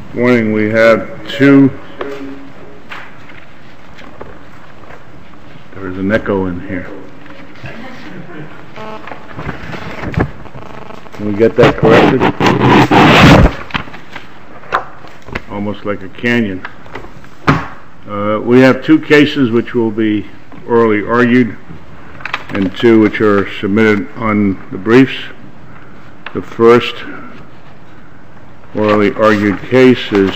Morning. We have two. There's an echo in here. Can we get that corrected? Almost like a canyon. We have two cases which will be orally argued and two which are submitted on the briefs. The first orally argued case is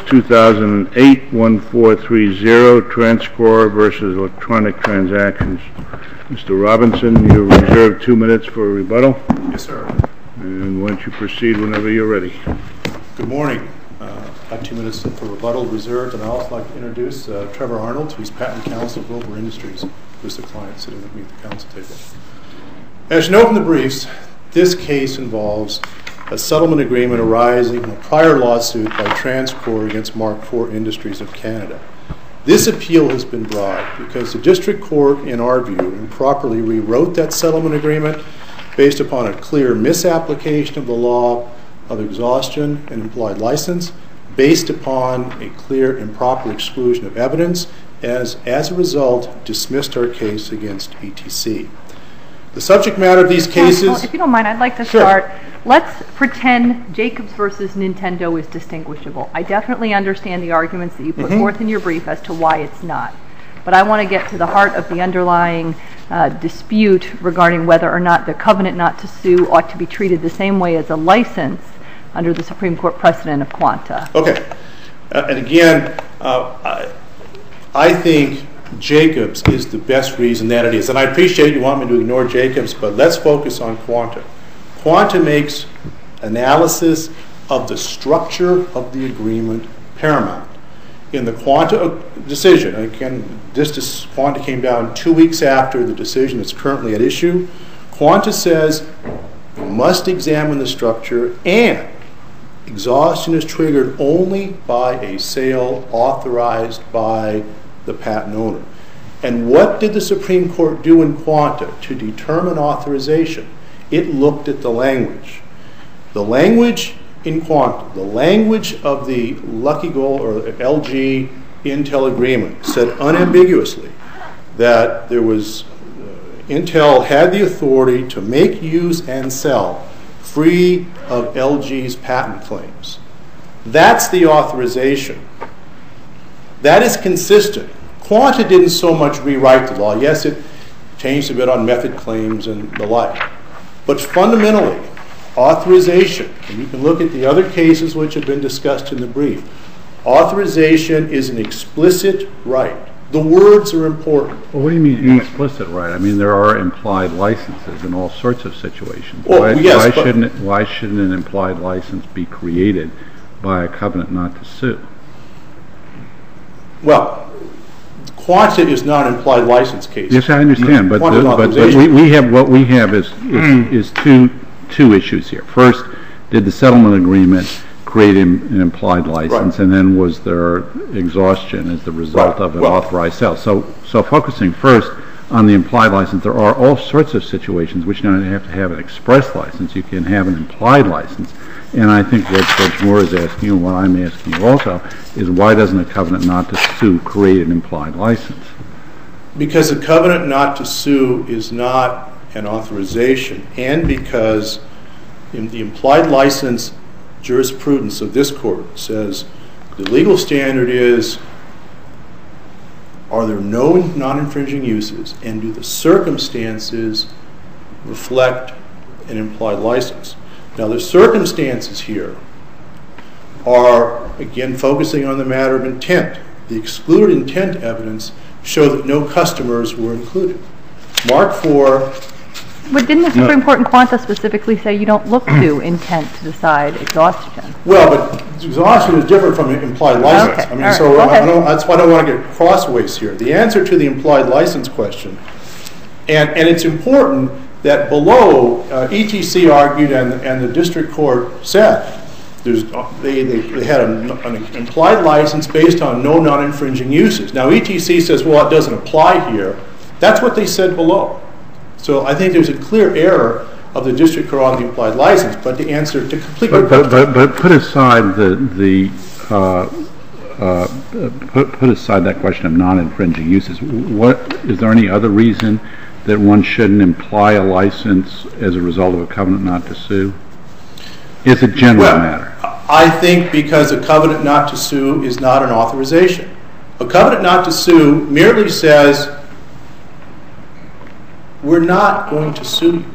2008-1430 Transcore versus Electronic Transactions. Mr. Robinson, you reserve 2 minutes for a rebuttal. Yes, sir. And why don't you proceed whenever you're ready. Good morning. I have 2 minutes for rebuttal reserved, and I'd also like to introduce Trevor Arnold, who's Patent Counsel of Wilbur Industries, who's the client sitting with me at the counsel table. As you note in the briefs, this case involves a settlement agreement arising from a prior lawsuit by Transcore against Mark IV Industries of Canada. This appeal has been brought because the district court, in our view, improperly rewrote that settlement agreement based upon a clear misapplication of the law of exhaustion and implied license, based upon a clear improper exclusion of evidence, as a result dismissed our case against ETC. The subject matter of these cases... Counsel, if you don't mind, I'd like to start. Let's pretend Jacobs versus Nintendo is distinguishable. I definitely understand the arguments that you put forth in your brief as to why it's not. But I want to get to the heart of the underlying dispute regarding whether or not the covenant not to sue ought to be treated the same way as a license under the Supreme Court precedent of Quanta. Okay. And again, I think Jacobs is the best reason that it is. And I appreciate you want me to ignore Jacobs, but let's focus on Quanta. Quanta makes analysis of the structure of the agreement paramount. In the Quanta decision, again, Quanta came down 2 weeks after the decision that's currently at issue. Quanta says you must examine the structure, and exhaustion is triggered only by a sale authorized by the patent owner. And what did the Supreme Court do in Quanta to determine authorization? It looked at the language. The language in Quanta, the language of the Lucky Gold or LG Intel agreement said unambiguously that there was Intel had the authority to make, use, and sell free of LG's patent claims. That's the authorization. That is consistent. Quanta didn't so much rewrite the law. Yes, it changed a bit on method claims and the like. But fundamentally, authorization, and you can look at the other cases which have been discussed in the brief, authorization is an explicit right. The words are important. Well, what do you mean an explicit right? I mean, there are implied licenses in all sorts of situations. Well, Why shouldn't an implied license be created by a covenant not to sue? Well, Quanta is not an implied license case. Yes, I understand, but what we have is two issues here. First, did the settlement agreement create an implied license, and then was there exhaustion as the result of an authorized sale? So focusing first on the implied license, there are all sorts of situations which don't have to have an express license. You can have an implied license. And I think what Judge Moore is asking you, and what I'm asking you also, is why doesn't a covenant not to sue create an implied license? Because a covenant not to sue is not an authorization, and because in the implied license jurisprudence of this court says the legal standard is, are there no non-infringing uses, and do the circumstances reflect an implied license? Now, the circumstances here are, again, focusing on the matter of intent. The excluded intent evidence show that no customers were included. Mark IV... But didn't the Supreme Court in Quanta specifically say you don't look to intent to decide exhaustion? Well, but exhaustion is different from an implied license. Okay. I mean, so that's why I don't want to get crossways here. The answer to the implied license question, and it's important that below, ETC argued and the district court said they had an implied license based on no non-infringing uses. Now, ETC says, well, it doesn't apply here. That's what they said below. So I think there's a clear error of the district court on the implied license, but the answer to completely... But put aside the put aside that question of non-infringing uses, is there any other reason that one shouldn't imply a license as a result of a covenant not to sue? It's a general matter. I think because a covenant not to sue is not an authorization. A covenant not to sue merely says, we're not going to sue you.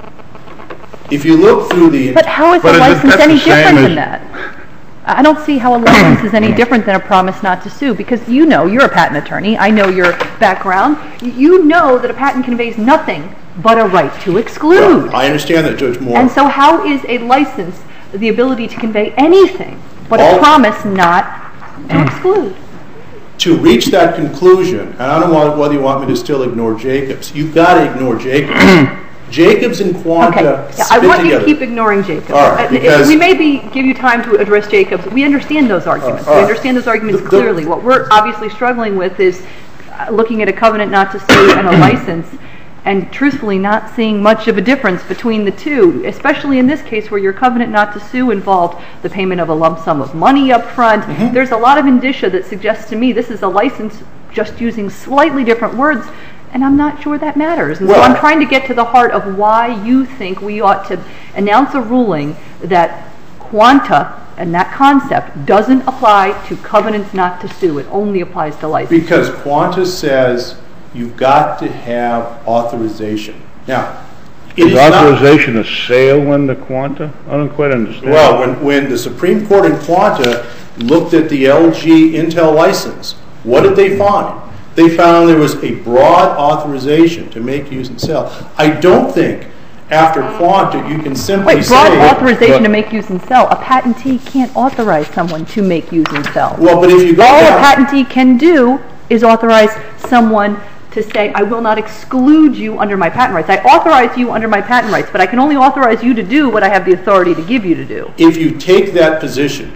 If you look through the... But how is a license any different than that? I don't see how a license is any different than a promise not to sue, because you know, you're a patent attorney, I know your background, you know that a patent conveys nothing but a right to exclude. Well, I understand that, Judge Moore. And so how is a license the ability to convey anything but a promise not to exclude? To reach that conclusion, and I don't know whether you want me to still ignore Jacobs, you've got to ignore Jacobs. Jacobs and Quanta spit I want together. you to keep ignoring Jacobs. All right, because we may give you time to address Jacobs. We understand those arguments. We understand those arguments clearly. What we're obviously struggling with is looking at a covenant not to sue and a license, and truthfully not seeing much of a difference between the two, especially in this case where your covenant not to sue involved the payment of a lump sum of money up front. There's a lot of indicia that suggests to me this is a license just using slightly different words, and I'm not sure that matters. And so I'm trying to get to the heart of why you think we ought to announce a ruling that Quanta and that concept doesn't apply to covenants not to sue. It only applies to licenses. Because Quanta says you've got to have authorization. Now, is authorization a sale in the Quanta? I don't quite understand. Well, when the Supreme Court in Quanta looked at the LG Intel license, what did they find? They found there was a broad authorization to make, use, and sell. I don't think after Quanta you can simply say... Wait, broad authorization to make, use, and sell. A patentee can't authorize someone to make, use, and sell. Well, but if you go all down, a patentee can do is authorize someone to say, I will not exclude you under my patent rights. I authorize you under my patent rights, but I can only authorize you to do what I have the authority to give you to do. If you take that position,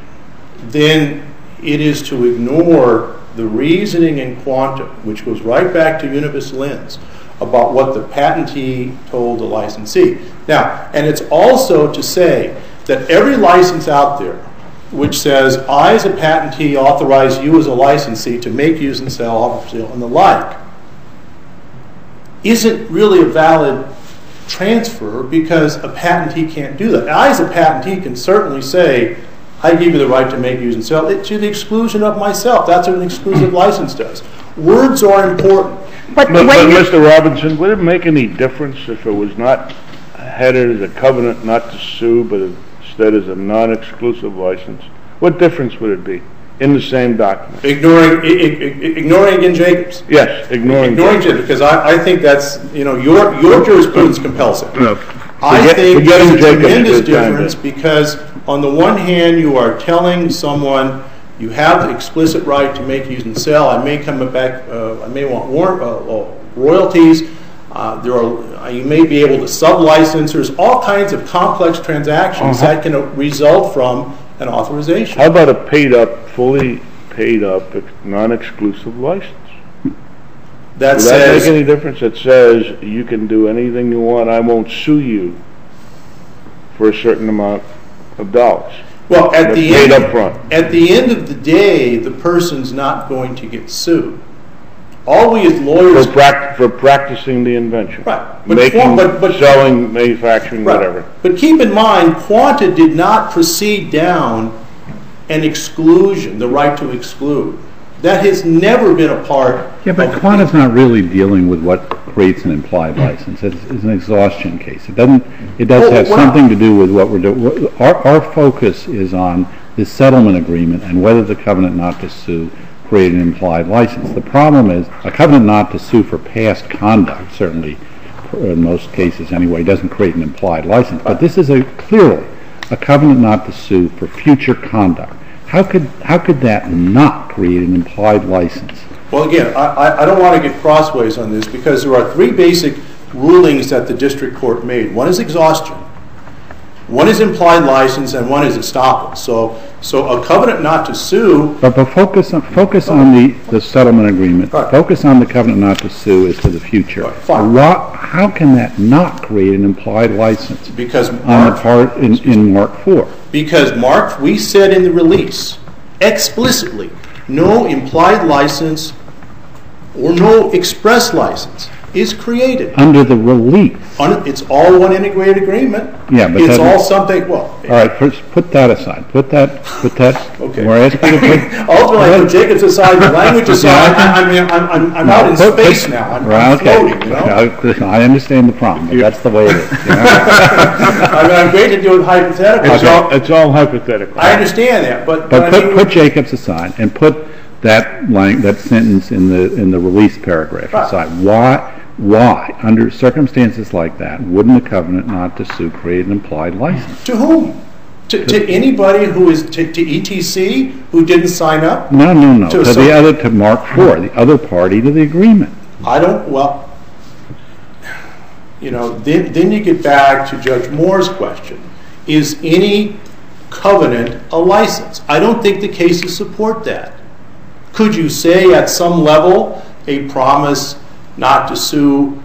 then it is to ignore the reasoning in Quanta, which goes right back to Univis Lens, about what the patentee told the licensee. Now, and it's also to say that every license out there which says, I as a patentee authorize you as a licensee to make, use, and sell, offer, sale, and the like, isn't really a valid transfer because a patentee can't do that. I as a patentee can certainly say, I give you the right to make, use, and sell to the exclusion of myself. That's what an exclusive license does. Words are important. But Mr. Robinson, would it make any difference if it was not headed as a covenant not to sue, but instead as a non-exclusive license? What difference would it be in the same document? Ignoring again Jacobs. Yes, ignoring Jacobs. Because I think that's, your jurisprudence compels it. No, I think there's a tremendous difference because on the one hand you are telling someone you have the explicit right to make, use, and sell. I may come back. I may want royalties. You may be able to sub-license. There's all kinds of complex transactions that can result from an authorization. How about a fully paid up, non-exclusive license? Does that make any difference? It says you can do anything you want. I won't sue you for a certain amount of dollars. Well, at the end of the day, the person's not going to get sued. All we as lawyers for practicing the invention, right? Making, selling, manufacturing, right. Whatever. But keep in mind, Quanta did not proceed down an exclusion, the right to exclude. That has never been a part. Yeah, but Quanta's not really dealing with what creates an implied license. It's an exhaustion case. It does have something to do with what we're doing. Our focus is on this settlement agreement and whether the covenant not to sue create an implied license. The problem is a covenant not to sue for past conduct, certainly in most cases anyway, doesn't create an implied license. But this is clearly a covenant not to sue for future conduct. How could that not create an implied license? Well, again, I don't want to get crossways on this because there are three basic rulings that the district court made. One is exhaustion, one is implied license, and one is estoppel. So a covenant not to sue. But focus on the settlement agreement. Right. Focus on the covenant not to sue as to the future. Right. Fine. How can that not create an implied license? Because on the part in Mark 4. Because Mark, we said in the release, explicitly no implied license or no express license is created. Under the release. It's all one integrated agreement. Yeah, but it's all something, well. All right, first put that aside. Put that, okay. we're asking you to put. Ultimately, I put Jacobs aside, the language aside, I'm out in space now. I'm floating, you know? I understand the problem, but that's the way it is. You know? I'm great to do it hypothetically. It's all hypothetical. I understand that, but put Jacobs aside and put that sentence in the release paragraph aside. Why, under circumstances like that, wouldn't a covenant not to sue create an implied license? To whom? To anybody who is to ETC who didn't sign up? No. To Mark IV, the other party to the agreement. Then you get back to Judge Moore's question. Is any covenant a license? I don't think the cases support that. Could you say at some level a promise not to sue?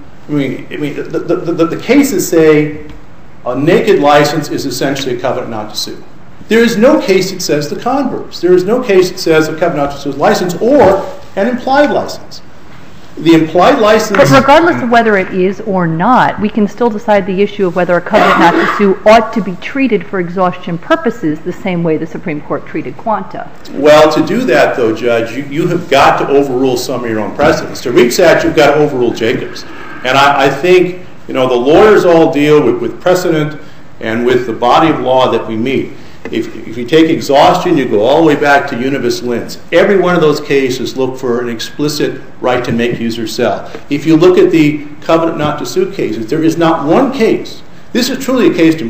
The cases say a naked license is essentially a covenant not to sue. There is no case that says the converse. There is no case that says a covenant not to sue is a license or an implied license. The implied license... But regardless of whether it is or not, we can still decide the issue of whether a covenant not to sue ought to be treated for exhaustion purposes the same way the Supreme Court treated Quanta. Well, to do that, though, Judge, you have got to overrule some of your own precedents. To reach that, you've got to overrule Jacobs. And I think, the lawyers all deal with precedent and with the body of law that we meet. If you take exhaustion, you go all the way back to Univis Lins. Every one of those cases look for an explicit right to make, use, or sell. If you look at the covenant not to sue cases, there is not one case. This is truly a case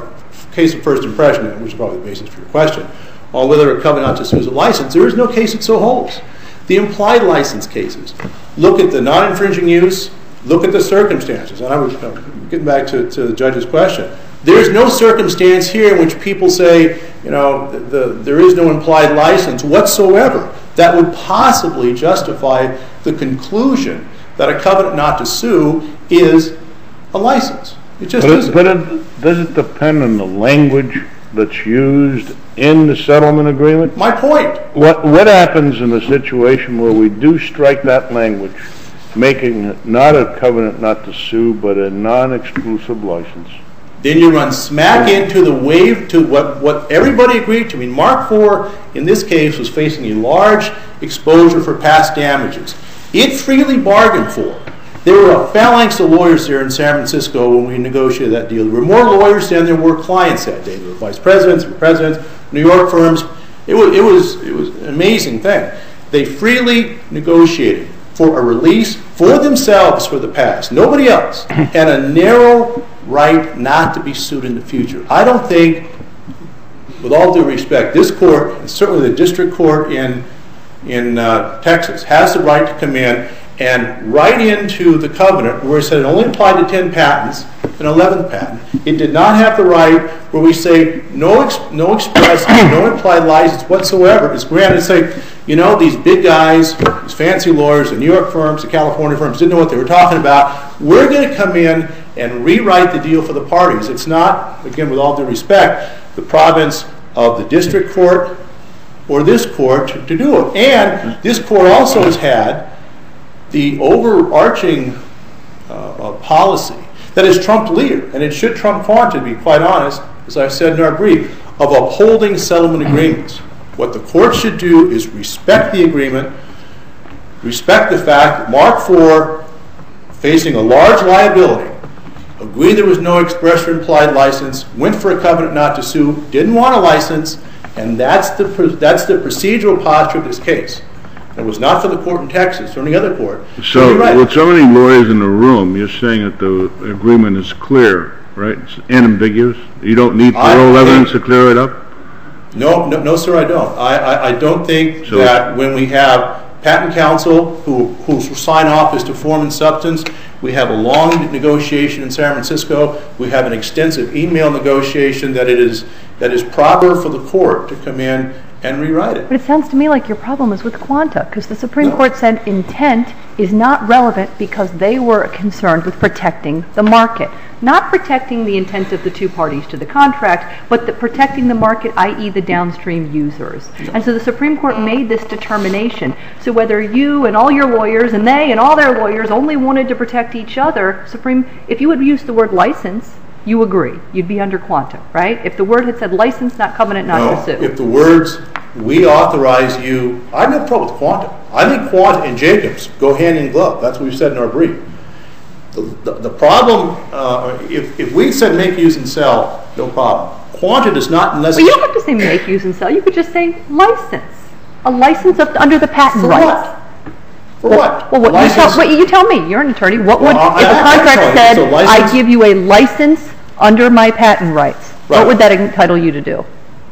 of first impression, which is probably the basis for your question, on whether a covenant not to sue is a license. There is no case that so holds. The implied license cases look at the non-infringing use, look at the circumstances. And I was getting back to the judge's question. There is no circumstance here in which people say, there is no implied license whatsoever that would possibly justify the conclusion that a covenant not to sue is a license. It just isn't. But does it depend on the language that's used in the settlement agreement? My point. What happens in a situation where we do strike that language, making it not a covenant not to sue, but a non-exclusive license? Then you run smack into the wave to what everybody agreed to. Mark IV, in this case, was facing a large exposure for past damages. It freely bargained for. There were a phalanx of lawyers there in San Francisco when we negotiated that deal. There were more lawyers than there were clients that day. There were vice presidents, presidents, New York firms. It was an amazing thing. They freely negotiated for a release for themselves for the past, nobody else, and a narrow right not to be sued in the future. I don't think, with all due respect, this court, and certainly the district court in Texas, has the right to come in and write into the covenant where it said it only applied to 10 patents, an 11th patent. It did not have the right where we say no express, no implied license whatsoever is granted. Say, these big guys, these fancy lawyers, the New York firms, the California firms didn't know what they were talking about. We're going to come in and rewrite the deal for the parties. It's not, again, with all due respect, the province of the district court or this court to do it. And this court also has had the overarching policy that has trumped Lear, and it should trump Quanta, to be quite honest, as I've said in our brief, of upholding settlement agreements. What the court should do is respect the agreement, respect the fact that Mark IV, facing a large liability, agreed there was no express or implied license, went for a covenant not to sue, didn't want a license, and that's the procedural posture of this case. It was not for the court in Texas or any other court. So, with so many lawyers in the room, you're saying that the agreement is clear, right? It's unambiguous? You don't need parole evidence to clear it up? No, sir, I don't. I don't think that when we have patent counsel who sign off as to form and substance, we have a long negotiation in San Francisco, we have an extensive email negotiation, that is proper for the court to come in and rewrite it. But it sounds to me like your problem is with Quanta, because the Supreme Court said intent is not relevant because they were concerned with protecting the market. Not protecting the intent of the two parties to the contract, but protecting the market, i.e. the downstream users. And so the Supreme Court made this determination. So whether you and all your lawyers and they and all their lawyers only wanted to protect each other, if you would use the word license, you agree. You'd be under Quanta, right? If the word had said license, not covenant, not to sue. If the words, we authorize you, I have no problem with Quanta. I think Quanta and Jacobs go hand in glove. That's what we've said in our brief. The problem, if we said make, use, and sell, no problem. Quanta does not necessarily... Well, you don't have to say make, use, and sell. You could just say license. A license under the patent rights. For what? Well, you tell me. You're an attorney. What would, if the contract said, I give you a license under my patent rights, what would that entitle you to do?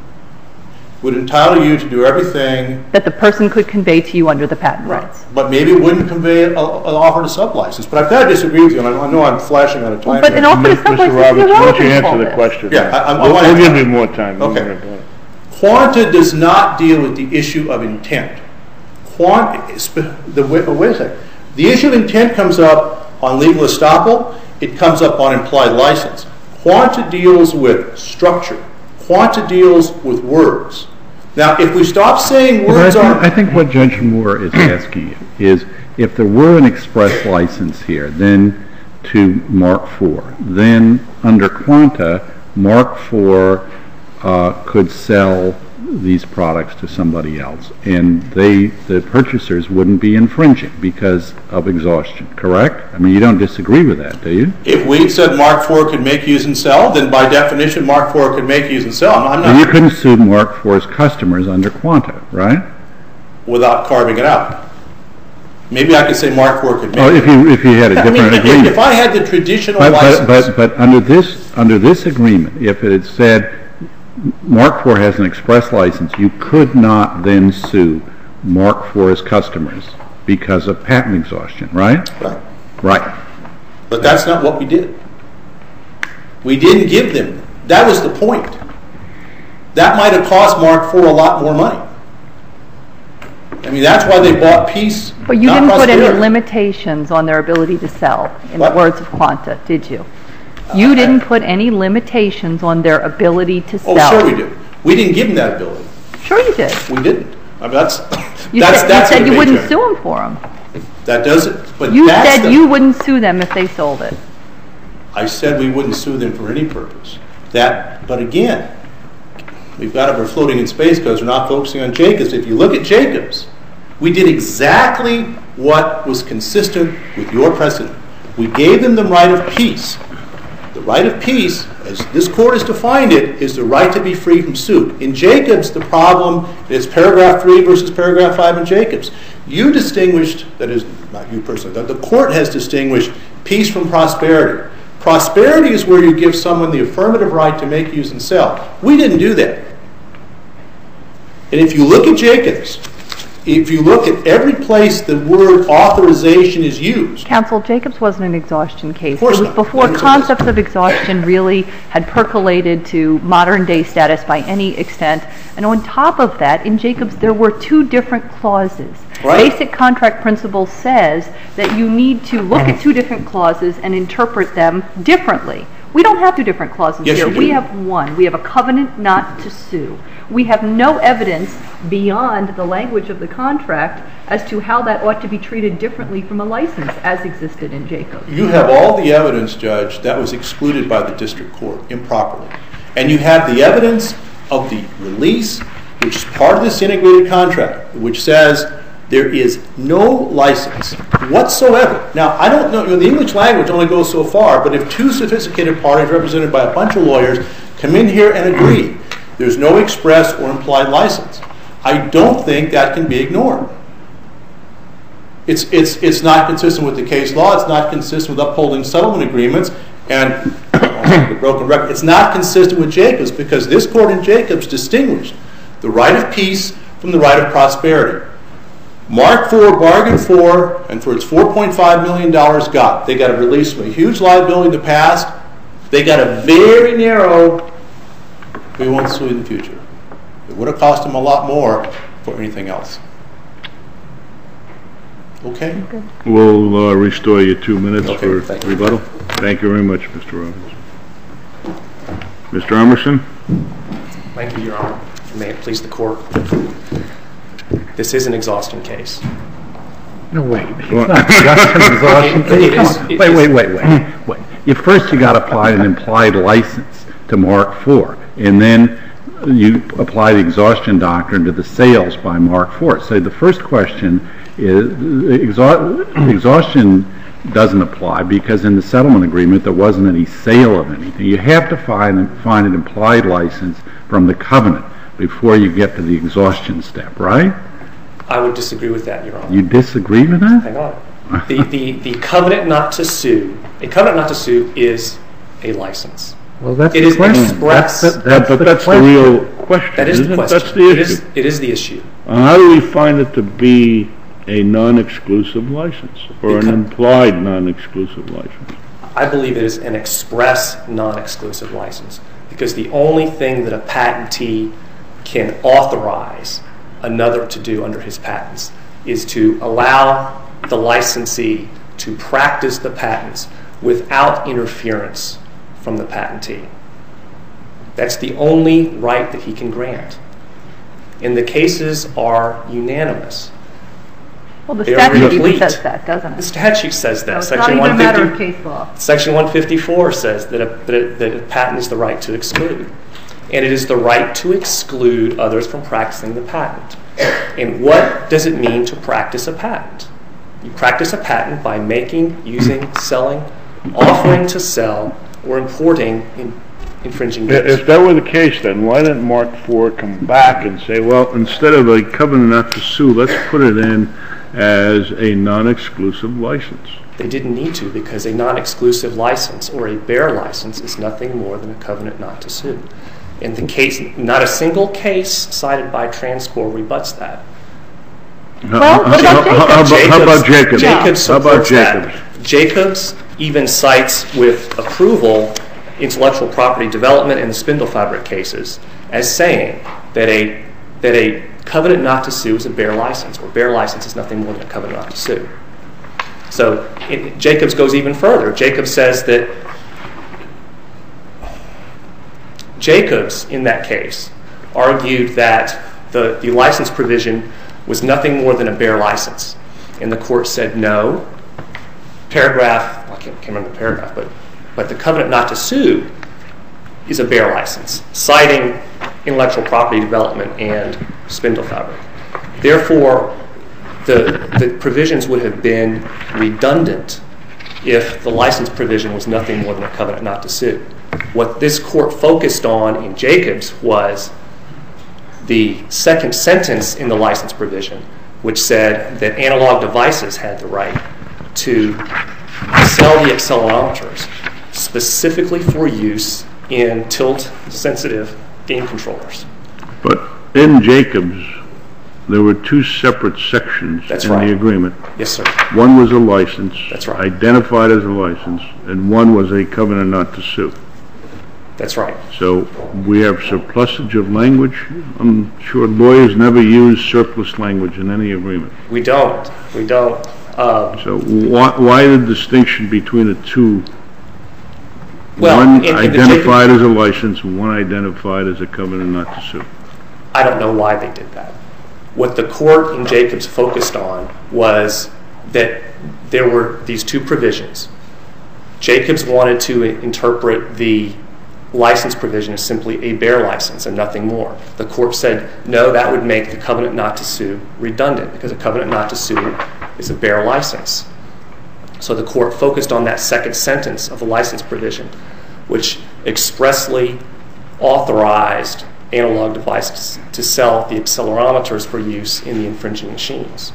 Would entitle you to do everything that the person could convey to you under the patent rights. But maybe it wouldn't convey an offer to sublicense. But I've got to disagree with you, and I know I'm flashing out of time. But an offer to sublicense is irrelevant. Why don't you answer the question? Yeah, we'll give you more time. Okay. Quanta does not deal with the issue of intent. Wait a second. The issue of intent comes up on legal estoppel. It comes up on implied license. Quanta deals with structure. Quanta deals with words. Now, if we stop saying words I think what Judge Moore is asking you is, if there were an express license here, then to Mark IV, then under Quanta, Mark IV could sell these products to somebody else, and the purchasers wouldn't be infringing because of exhaustion, correct? I mean, you don't disagree with that, do you? If we said Mark IV could make, use, and sell, then by definition Mark IV could make, use, and sell. And you couldn't sue Mark IV's customers under Quanta, right? Without carving it out. Maybe I could say Mark IV could make. Oh, if you had a different agreement. If I had the traditional license. But under this agreement, if it had said Mark IV has an express license, you could not then sue Mark IV's customers because of patent exhaustion, right? Right. But that's not what we did. We didn't give them. That was the point. That might have cost Mark IV a lot more money. I mean, that's why they bought peace. But you didn't put any limitations on their ability to sell, in the words of Quanta, did you? You didn't put any limitations on their ability to sell. Oh, sure we did. We didn't give them that ability. Sure you did. We didn't. I mean, you said you wouldn't sue them for them. That doesn't. But you said you wouldn't sue them if they sold it. I said we wouldn't sue them for any purpose. But again, we've got we're floating in space because we're not focusing on Jacobs. If you look at Jacobs, we did exactly what was consistent with your precedent. We gave them the right of peace. The right of peace, as this court has defined it, is the right to be free from suit. In Jacobs, the problem is paragraph 3 versus paragraph 5 in Jacobs. You distinguished, that is, not you personally, the court has distinguished peace from prosperity. Prosperity is where you give someone the affirmative right to make, use, and sell. We didn't do that. And if you look at Jacobs, if you look at every place the word authorization is used. Counsel, Jacobs wasn't an exhaustion case. Of course it was before concepts of exhaustion really had percolated to modern day status by any extent. And on top of that, in Jacobs, there were 2 different clauses. Right. Basic contract principle says that you need to look at 2 different clauses and interpret them differently. We don't have 2 different clauses here. We have one. We have a covenant not to sue. We have no evidence beyond the language of the contract as to how that ought to be treated differently from a license as existed in Jacobs. You have all the evidence, Judge, that was excluded by the district court improperly. And you have the evidence of the release, which is part of this integrated contract, which says there is no license whatsoever. Now, I don't know, the English language only goes so far, but if 2 sophisticated parties represented by a bunch of lawyers come in here and agree, there's no express or implied license. I don't think that can be ignored. It's not consistent with the case law. It's not consistent with upholding settlement agreements. And the broken record. It's not consistent with Jacobs because this court in Jacobs distinguished the right of peace from the right of prosperity. Mark IV bargained for, and for its $4.5 million got. They got a release from a huge liability in the past. They got a very narrow, we won't sue in the future. It would have cost him a lot more for anything else. Okay? We'll restore you 2 minutes for thank you. rebuttal. Thank you very much, Mr. Robbins. Mr. Emerson? Thank you, Your Honor. May it please the Court. This is an exhaustion case. No, wait. It's not just an exhaustion case. Wait. First you got to apply an implied license to Mark IV, and then you apply the exhaustion doctrine to the sales by Mark IV. So the first question is, exhaustion doesn't apply because in the settlement agreement there wasn't any sale of anything. You have to find an implied license from the covenant before you get to the exhaustion step, right? I would disagree with that, Your Honor. You disagree with that? Hang on. The covenant not to sue, a covenant not to sue is a license. Well, that's it the is question. Express. That's the real question. That is the question. That's the issue. It is the issue. How do we find it to be a non-exclusive license or an implied non-exclusive license? I believe it is an express non-exclusive license because the only thing that a patentee can authorize another to do under his patents is to allow the licensee to practice the patents without interference from the patentee. That's the only right that he can grant. And the cases are unanimous. Well, the statute even says that, doesn't it? The statute says that. So it's not even a matter of case law. Section 154 says that a patent is the right to exclude. And it is the right to exclude others from practicing the patent. And what does it mean to practice a patent? You practice a patent by making, using, selling, offering to sell, or importing infringing goods. If that were the case, then why didn't Mark IV come back and say, well, instead of a covenant not to sue, let's put it in as a non-exclusive license? They didn't need to because a non-exclusive license or a bare license is nothing more than a covenant not to sue. In the case, not a single case cited by Transcore rebuts that. Well, what about Jacobs? How about Jacobs? Jacobs supports Jacobs? that. Jacobs even cites with approval intellectual property development in the spindle fabric cases as saying that a covenant not to sue is a bare license, or bare license is nothing more than a covenant not to sue. So Jacobs goes even further. Jacobs says that Jacobs, in that case, argued that the license provision was nothing more than a bare license. And the court said no. Paragraph, I can't remember the paragraph, but the covenant not to sue is a bare license, citing intellectual property development and spindle fabric. Therefore, the provisions would have been redundant if the license provision was nothing more than a covenant not to sue. What this court focused on in Jacobs was the second sentence in the license provision, which said that Analog Devices had the right to sell the accelerometers specifically for use in tilt-sensitive game controllers. But in Jacobs, there were two separate sections in the agreement. Yes, sir. One was a license, That's right. identified as a license, and one was a covenant not to sue. That's right. So we have surplusage of language. I'm sure lawyers never use surplus language in any agreement. We don't. So why the distinction between the two? Well, one in identified as a license, and one identified as a covenant not to sue. I don't know why they did that. What the court in Jacobs focused on was that there were these two provisions. Jacobs wanted to interpret the license provision as simply a bare license and nothing more. The court said, no, that would make the covenant not to sue redundant because a covenant not to sue is a bare license. So the court focused on that second sentence of the license provision, which expressly authorized Analog Devices to sell the accelerometers for use in the infringing machines.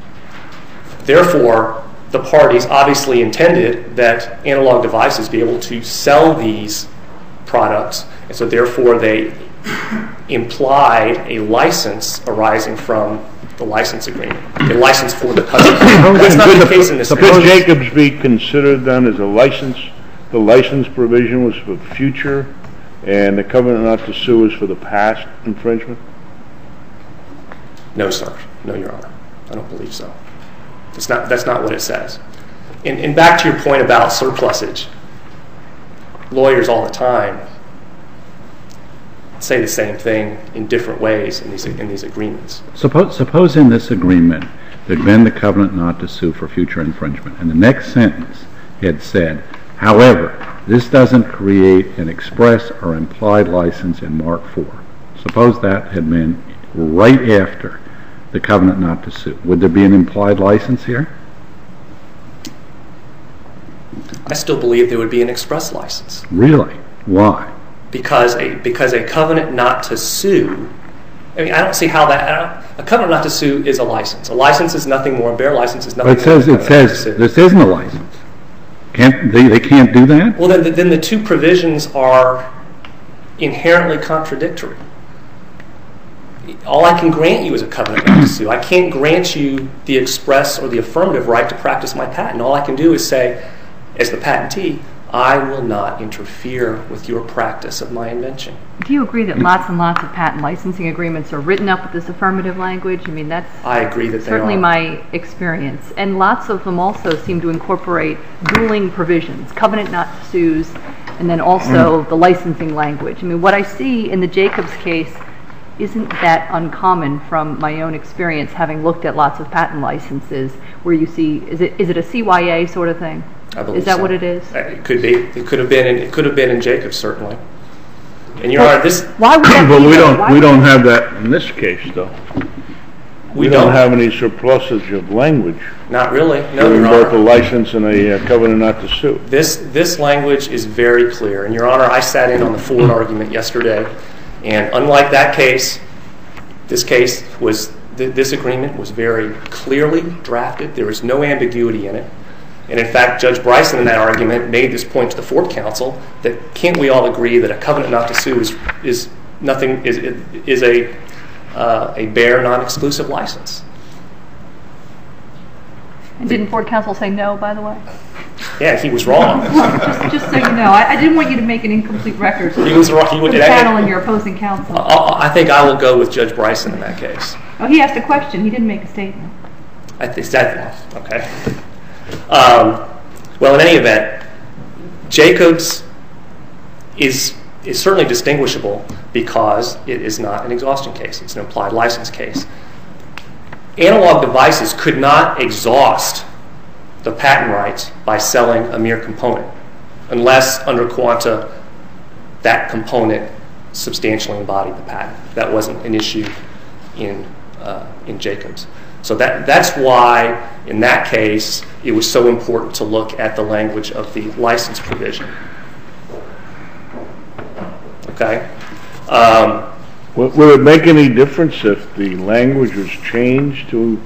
Therefore, the parties obviously intended that Analog Devices be able to sell these products, and so therefore they implied a license arising from the license agreement, a license for the customer. That's not the case in this case. Could Jacobs be considered then as a license? The license provision was for future, and the covenant not to sue is for the past infringement? No, sir. No, Your Honor. I don't believe so. That's not what it says. And back to your point about surplusage, lawyers all the time say the same thing in different ways in these agreements. Suppose in this agreement there'd been the covenant not to sue for future infringement, and the next sentence had said, however, this doesn't create an express or implied license in Mark IV. Suppose that had been right after the covenant not to sue. Would there be an implied license here? I still believe there would be an express license. Really? Why? Because a covenant not to sue, I mean, I don't see how that, a covenant not to sue is a license. A license is nothing more, a bare license is nothing more. It says this isn't a license. They can't do that? Well, then the two provisions are inherently contradictory. All I can grant you is a covenant not to sue. I can't grant you the express or the affirmative right to practice my patent. All I can do is say, as the patentee, I will not interfere with your practice of my invention. Do you agree that lots and lots of patent licensing agreements are written up with this affirmative language? I mean, that's I agree that certainly they are. my experience. And lots of them also seem to incorporate dueling provisions, covenant not to sues, and then also the licensing language. I mean, what I see in the Jacobs case isn't that uncommon from my own experience, having looked at lots of patent licenses, where you see, is it a CYA sort of thing? I believe is that so. what it is? It could be. It could have been in Jacobs, certainly. And Your Honor, this. Why would that But be? we don't have that in this case, though. We don't have any surplusage of language. Not really. No, in Your both a Honor. license and a covenant not to sue. This language is very clear. And Your Honor, I sat in on the Ford argument yesterday, and unlike that case, this agreement was very clearly drafted. There was no ambiguity in it. And in fact, Judge Bryson in that argument made this point to the Ford Council that can't we all agree that a covenant not to sue is a bare non-exclusive license? And didn't Ford Council say no, by the way? Yeah, he was wrong. Just so you know, I didn't want you to make an incomplete record. He was wrong. For the panel and your opposing counsel. I think I will go with Judge Bryson in that case. Oh, he asked a question. He didn't make a statement. I think that okay. Well, in any event, Jacobs is certainly distinguishable because it is not an exhaustion case. It's an implied license case. Analog Devices could not exhaust the patent rights by selling a mere component, unless under Quanta that component substantially embodied the patent. That wasn't an issue in Jacobs. So that's why, in that case, it was so important to look at the language of the license provision. Okay? Will it make any difference if the language was changed to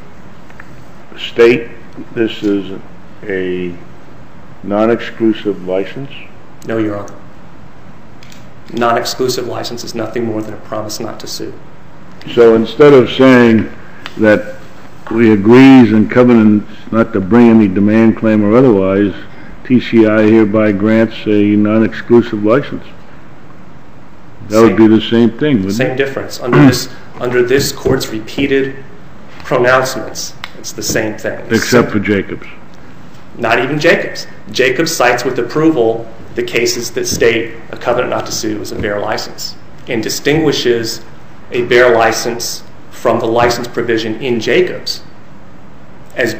state this is a non-exclusive license? No, Your Honor. Non-exclusive license is nothing more than a promise not to sue. So instead of saying that we agrees and covenants not to bring any demand claim or otherwise, TCI hereby grants a non-exclusive license. That would be the same thing, wouldn't it? Same difference. Under this court's repeated pronouncements, it's the same thing. Except for Jacobs. Not even Jacobs. Jacobs cites with approval the cases that state a covenant not to sue is a bare license and distinguishes a bare license from the license provision in Jacobs as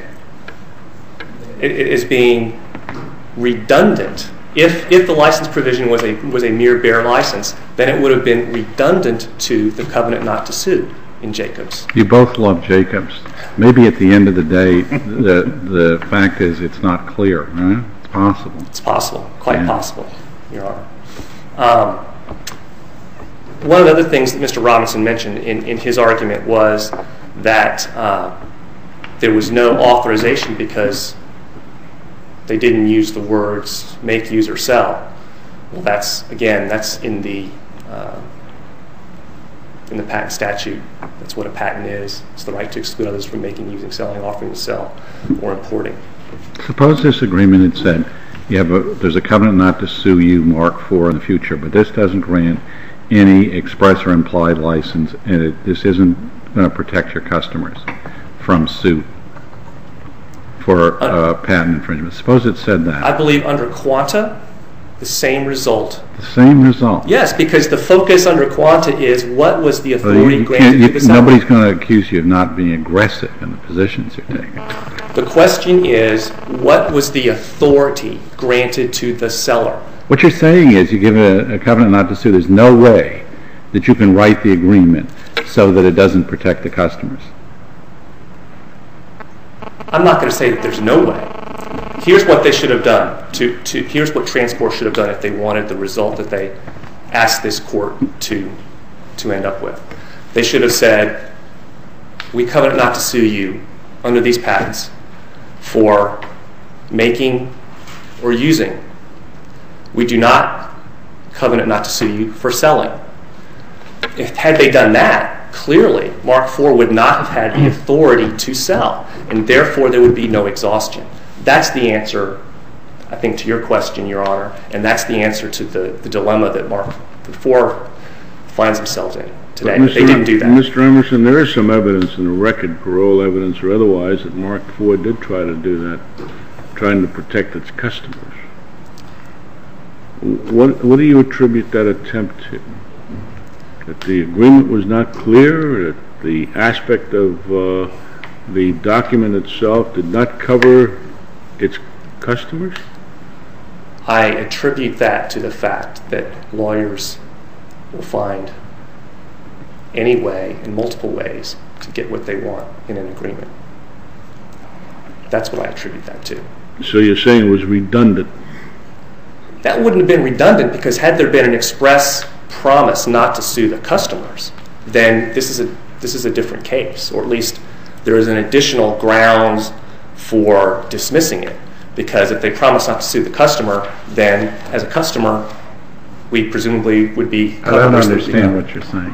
being redundant. If the license provision was a mere bare license, then it would have been redundant to the covenant not to sue in Jacobs. You both love Jacobs. Maybe at the end of the day, the fact is it's not clear. Right? It's possible. It's possible, quite possible, Your Honor. One of the other things that Mr. Robinson mentioned in his argument was that there was no authorization because they didn't use the words make, use, or sell. Well, that's in the patent statute. That's what a patent is. It's the right to exclude others from making, using, selling, offering to sell, or importing. Suppose this agreement had said there's a covenant not to sue you, Mark IV, in the future, but this doesn't grant any express or implied license, and this isn't going to protect your customers from suit for patent infringement? Suppose it said that. I believe under Quanta, the same result. The same result? Yes, because the focus under Quanta is what was the authority granted to the seller. Nobody's going to accuse you of not being aggressive in the positions you're taking. The question is, what was the authority granted to the seller? What you're saying is you give a covenant not to sue. There's no way that you can write the agreement so that it doesn't protect the customers. I'm not going to say that there's no way. Here's what they should have done. Here's what Transport should have done if they wanted the result that they asked this court to end up with. They should have said, we covenant not to sue you under these patents for making or using. We do not covenant not to sue you for selling. Had they done that, clearly Mark IV would not have had the authority to sell, and therefore there would be no exhaustion. That's the answer, I think, to your question, Your Honor, and that's the answer to the dilemma that Mark IV finds himself in today. But they didn't do that. Mr. Emerson, there is some evidence in the record, parole evidence or otherwise, that Mark IV did try to do that, trying to protect its customers. What do you attribute that attempt to? That the agreement was not clear, that the aspect of the document itself did not cover its customers? I attribute that to the fact that lawyers will find any way, in multiple ways, to get what they want in an agreement. That's what I attribute that to. So you're saying it was redundant? That wouldn't have been redundant, because had there been an express promise not to sue the customers, then this is a different case, or at least there is an additional grounds for dismissing it. Because if they promise not to sue the customer, then as a customer, we presumably would be. I don't understand what you're saying.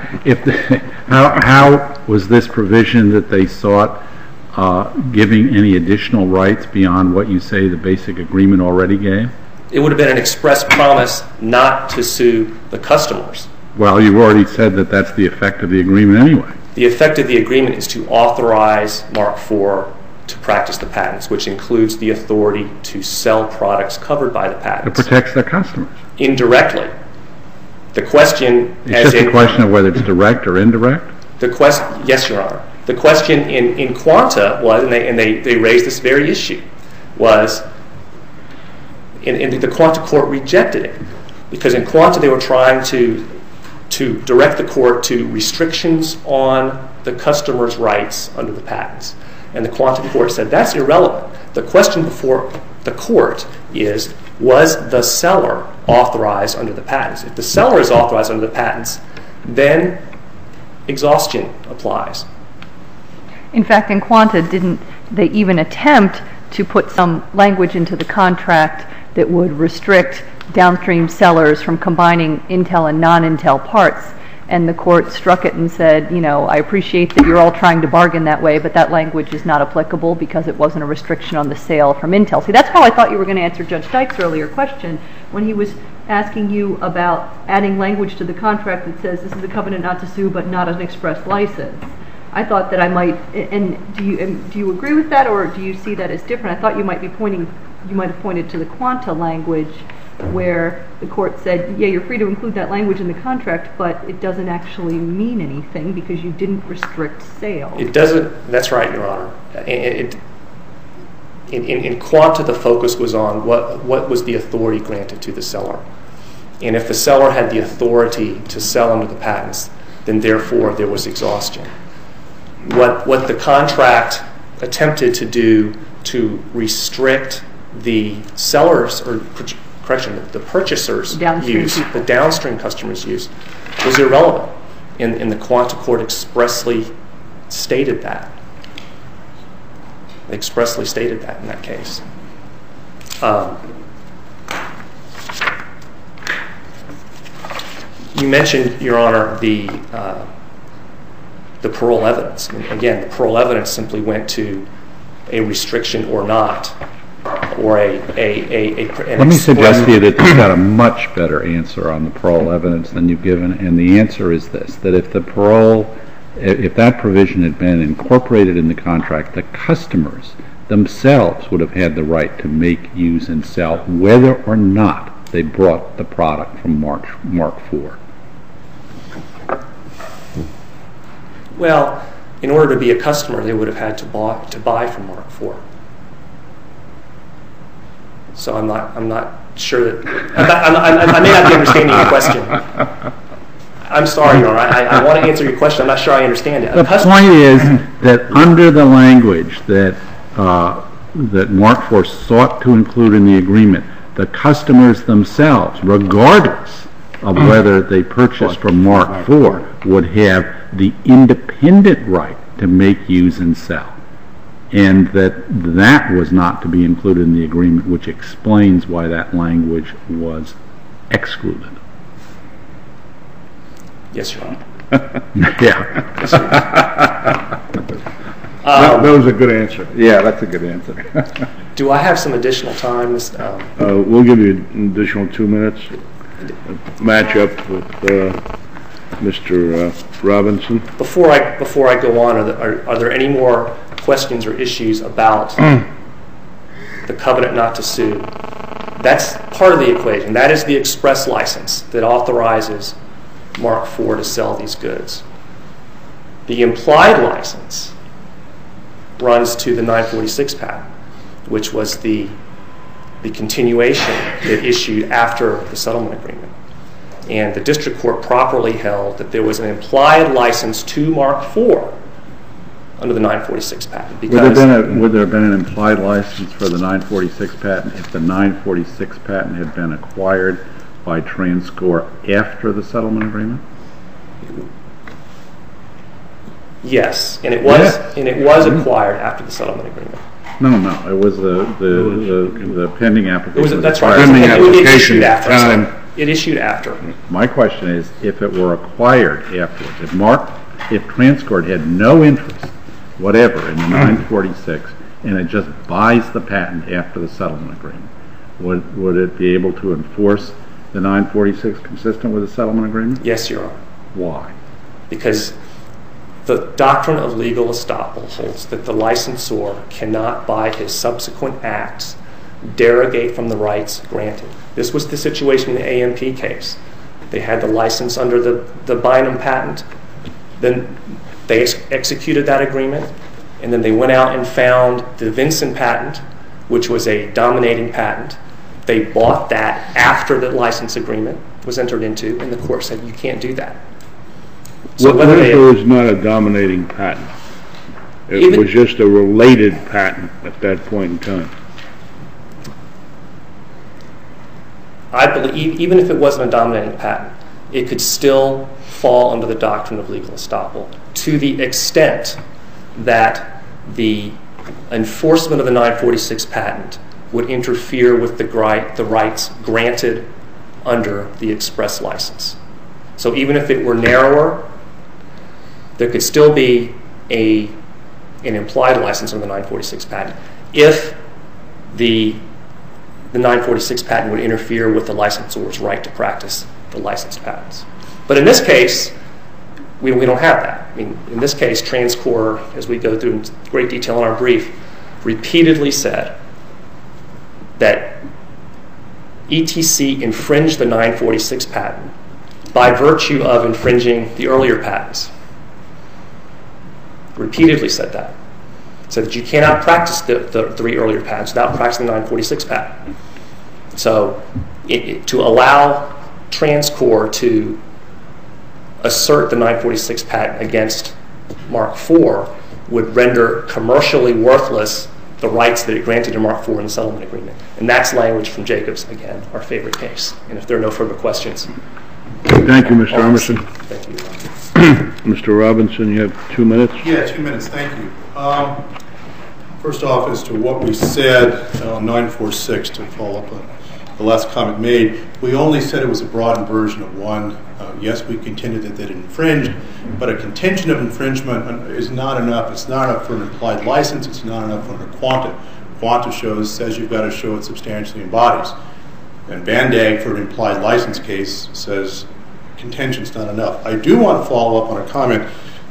How was this provision that they sought giving any additional rights beyond what you say the basic agreement already gave? It would have been an express promise not to sue the customers. Well, you've already said that that's the effect of the agreement anyway. The effect of the agreement is to authorize Mark IV to practice the patents, which includes the authority to sell products covered by the patents. It protects their customers. Indirectly. The question... It's just a question of whether it's direct or indirect? Yes, Your Honor. The question in Quanta was, and they raised this very issue, was, and the Quanta court rejected it. Because in Quanta they were trying to direct the court to restrictions on the customer's rights under the patents. And the Quanta court said, that's irrelevant. The question before the court is, was the seller authorized under the patents? If the seller is authorized under the patents, then exhaustion applies. In fact, in Quanta, didn't they even attempt to put some language into the contract that would restrict downstream sellers from combining Intel and non-Intel parts? And the court struck it and said, I appreciate that you're all trying to bargain that way, but that language is not applicable because it wasn't a restriction on the sale from Intel. See, that's how I thought you were going to answer Judge Dyke's earlier question when he was asking you about adding language to the contract that says this is a covenant not to sue but not an express license. I thought that I might, and do you agree with that, or do you see that as different? I thought you might have pointed to the Quanta language where the court said, yeah, you're free to include that language in the contract, but it doesn't actually mean anything because you didn't restrict sale. It doesn't. That's right, Your Honor. In Quanta, the focus was on what was the authority granted to the seller. And if the seller had the authority to sell under the patents, then therefore there was exhaustion. What the contract attempted to do to restrict the sellers, or the purchasers' use, the downstream customers' use, was irrelevant. And the Quanta court expressly stated that. They expressly stated that in that case. You mentioned, Your Honor, the parole evidence. And again, the parole evidence simply went to a restriction or not, or Let me suggest to you that you've got a much better answer on the parole evidence than you've given, and the answer is this, that if the parole if that provision had been incorporated in the contract, the customers themselves would have had the right to make, use, and sell whether or not they brought the product from Mark IV. Well, in order to be a customer, they would have had to buy from Mark IV. So I'm not sure that I may not be understanding your question. I'm sorry, Your Honor. I want to answer your question. I'm not sure I understand it. The point is that under the language that Mark IV sought to include in the agreement, the customers themselves, regardless of whether they purchased from Mark IV, would have the independent right to make, use, and sell. And that was not to be included in the agreement, which explains why that language was excluded. Yes, Your Honor. Yeah. Yes, Your Honor. That was a good answer. Yeah, that's a good answer. Do I have some additional time? We'll give you an additional 2 minutes. Match up with Mr. Robinson. Before I go on, are there any more questions or issues about the covenant not to sue? That's part of the equation. That is the express license that authorizes Mark IV to sell these goods. The implied license runs to the 946 patent, which was the continuation that issued after the settlement agreement. And the district court properly held that there was an implied license to Mark IV under the 946 patent. Would there have been an implied license for the 946 patent if the 946 patent had been acquired by TransCore after the settlement agreement? Yes, and it was acquired after the settlement agreement. No. It was the pending application. That's right. Pending application It issued after. My question is, if it were acquired afterwards, if TransCore had no interest whatever in the 946 and it just buys the patent after the settlement agreement, would it be able to enforce the 946 consistent with the settlement agreement? Yes, Your Honor. Why? Because the doctrine of legal estoppel holds that the licensor cannot, by his subsequent acts, derogate from the rights granted. This was the situation in the AMP case. They had the license under the Bynum patent. Then they executed that agreement, and then they went out and found the Vinson patent, which was a dominating patent. They bought that after the license agreement was entered into, and the court said, you can't do that. So what if it was not a dominating patent? It was just a related patent at that point in time. I believe even if it wasn't a dominating patent, it could still fall under the doctrine of legal estoppel to the extent that the enforcement of the 946 patent would interfere with the rights granted under the express license. So even if it were narrower, there could still be an implied license on the 946 patent if the 946 patent would interfere with the licensor's right to practice the licensed patents. But in this case, we don't have that. I mean, in this case, TransCore, as we go through in great detail in our brief, repeatedly said that ETC infringed the 946 patent by virtue of infringing the earlier patents. Repeatedly said that. Said that you cannot practice the three earlier patents without practicing the 946 patent. So to allow TransCore to assert the 946 patent against Mark IV would render commercially worthless the rights that it granted to Mark IV in the settlement agreement. And that's language from Jacobs, again, our favorite case. And if there are no further questions. Thank you, Mr. Emerson. Thank you. Mr. Robinson, you have 2 minutes. Yeah, 2 minutes. Thank you. First off, as to what we said on 946, to follow up on the last comment made, we only said it was a broadened version of one. Yes, we contended that it infringed, but a contention of infringement is not enough. It's not enough for an implied license. It's not enough for a quanta. Quanta says you've got to show it substantially embodies. And Bandag, for an implied license case, says contention's not enough. I do want to follow up on a comment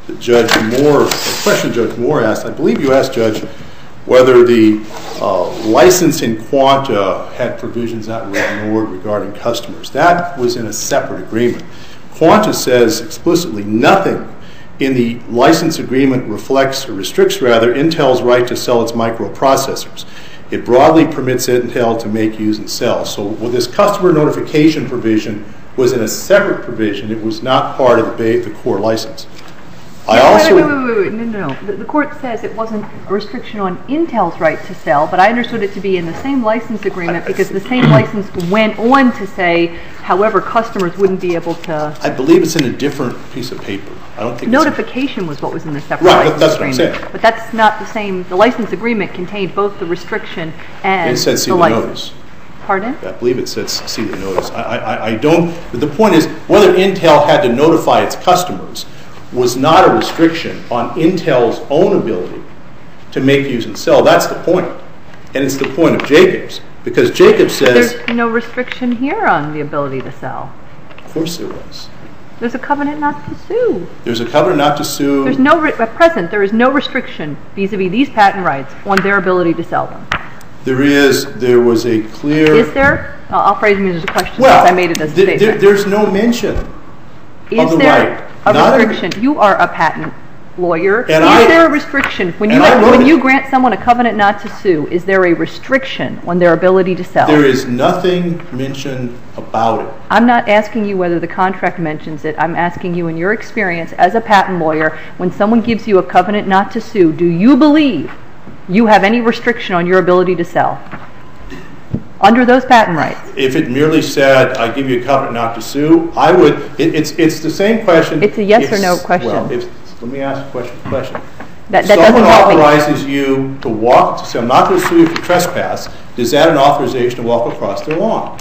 question Judge Moore asked, I believe you asked, Judge, whether the license in Quanta had provisions that were ignored regarding customers. That was in a separate agreement. Quanta says explicitly nothing in the license agreement reflects or restricts, rather, Intel's right to sell its microprocessors. It broadly permits Intel to make, use, and sell. So this customer notification provision was in a separate provision. It was not part of the core license. Wait, no. The court says it wasn't a restriction on Intel's right to sell, but I understood it to be in the same license agreement because the same license went on to say, however, customers wouldn't be able to... I believe it's in a different piece of paper. I don't think notification was what was in the separate license that's agreement. What I'm saying. But that's not the same. The license agreement contained both the restriction and it said see the the license. notice. Pardon? I believe it says see the notice. I don't... But the point is, whether Intel had to notify its customers was not a restriction on Intel's own ability to make, use, and sell. That's the point. And it's the point of Jacobs. Because Jacobs says... There's no restriction here on the ability to sell. Of course there was. There's a covenant not to sue. There's a covenant not to sue. There's no... At present, there is no restriction vis-a-vis these patent rights on their ability to sell them. There was a clear... Is there? I'll phrase it as a question well, since I made it as a statement. There's no mention of the right. Is there a restriction? You are a patent lawyer. Is there a restriction? When you grant someone a covenant not to sue, is there a restriction on their ability to sell? There is nothing mentioned about it. I'm not asking you whether the contract mentions it. I'm asking you, in your experience as a patent lawyer, when someone gives you a covenant not to sue, do you believe you have any restriction on your ability to sell under those patent rights? If it merely said, I give you a covenant not to sue, I would... It's the same question. It's a yes or no question. Well, let me ask a question. That someone authorizes you to walk, to say, I'm not going to sue you for trespass, is that an authorization to walk across their lawn?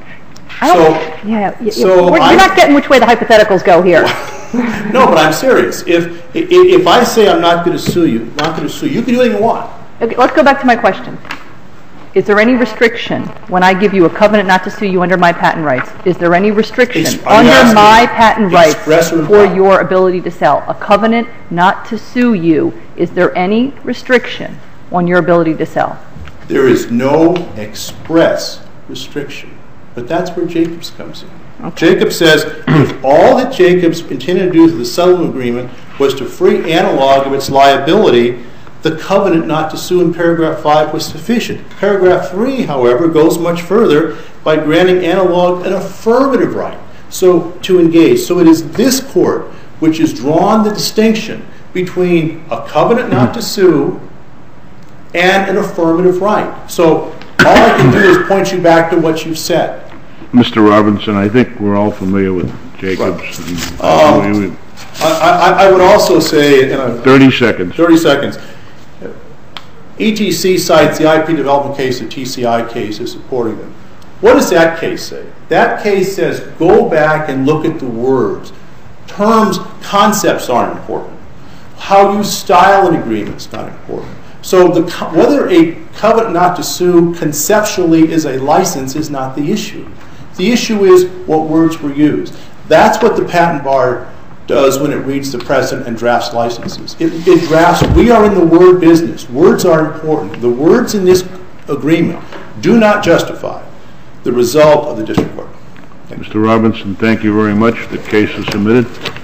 You're not getting which way the hypotheticals go here. No, but I'm serious. If I say I'm not going to sue you, you can do anything you want. Okay, let's go back to my question. Is there any restriction when I give you a covenant not to sue you under my patent rights? Is there any restriction under my patent rights for your ability to sell? A covenant not to sue you, is there any restriction on your ability to sell? There is no express restriction. But that's where Jacobs comes in. Okay. Jacobs says if all that Jacobs intended to do through the settlement agreement was to free analog of its liability, the covenant not to sue in paragraph 5 was sufficient. Paragraph 3, however, goes much further by granting analog an affirmative right to engage. So it is this court which has drawn the distinction between a covenant not to sue and an affirmative right. So all I can do is point you back to what you've said. Mr. Robinson, I think we're all familiar with Jacobs. Right. I would also say... 30 seconds. 30 seconds. ETC cites the IP development case, the TCI case, as supporting them. What does that case say? That case says go back and look at the words. Terms, concepts aren't important. How you style an agreement is not important. So whether a covenant not to sue conceptually is a license is not the issue. The issue is what words were used. That's what the patent bar does when it reads the precedent and drafts licenses. It drafts, we are in the word business. Words are important. The words in this agreement do not justify the result of the district court. Mr. Robinson, thank you very much. The case is submitted.